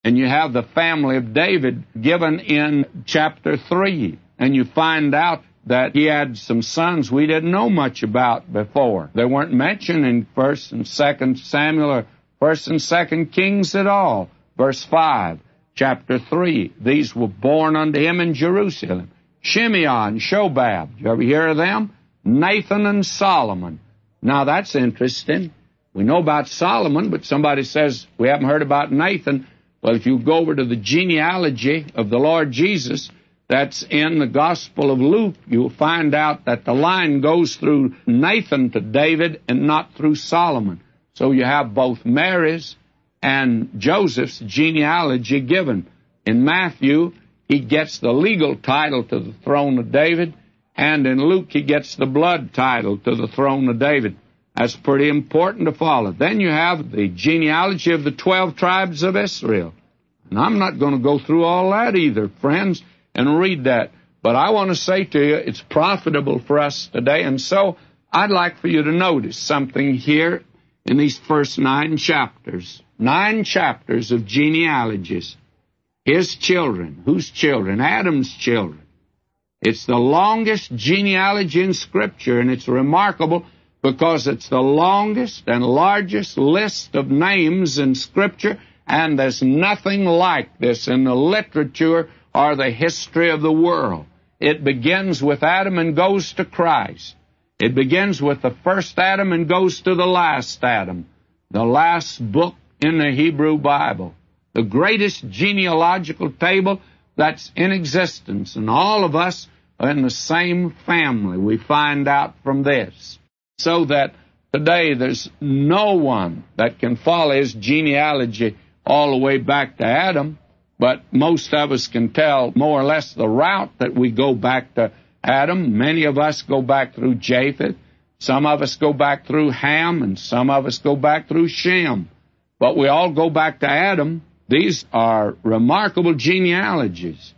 And you have the family of David given in chapter 3. And you find out that he had some sons we didn't know much about before. They weren't mentioned in 1st and 2nd Samuel or 1st and 2nd Kings at all. Verse 5, chapter 3. These were born unto him in Jerusalem. Shimeon and Shobab. Did you ever hear of them? Nathan and Solomon. Now that's interesting. We know about Solomon, but somebody says we haven't heard about Nathan. Well, if you go over to the genealogy of the Lord Jesus, that's in the Gospel of Luke, you'll find out that the line goes through Nathan to David and not through Solomon. So you have both Mary's and Joseph's genealogy given. In Matthew, he gets the legal title to the throne of David, and in Luke, he gets the blood title to the throne of David. That's pretty important to follow. Then you have the genealogy of the 12 tribes of Israel. And I'm not going to go through all that either, friends, and read that. But I want to say to you, it's profitable for us today. And so I'd like for you to notice something here in these first 9 chapters. 9 chapters of genealogies. His children. Whose children? Adam's children. It's the longest genealogy in Scripture, and it's remarkable because it's the longest and largest list of names in Scripture, and there's nothing like this in the literature or the history of the world. It begins with Adam and goes to Christ. It begins with the first Adam and goes to the last Adam, the last book in the Hebrew Bible, the greatest genealogical table that's in existence, and all of us are in the same family. We find out from this. So that today there's no one that can follow his genealogy all the way back to Adam, but most of us can tell more or less the route that we go back to Adam. Many of us go back through Japheth. Some of us go back through Ham, and some of us go back through Shem. But we all go back to Adam. These are remarkable genealogies.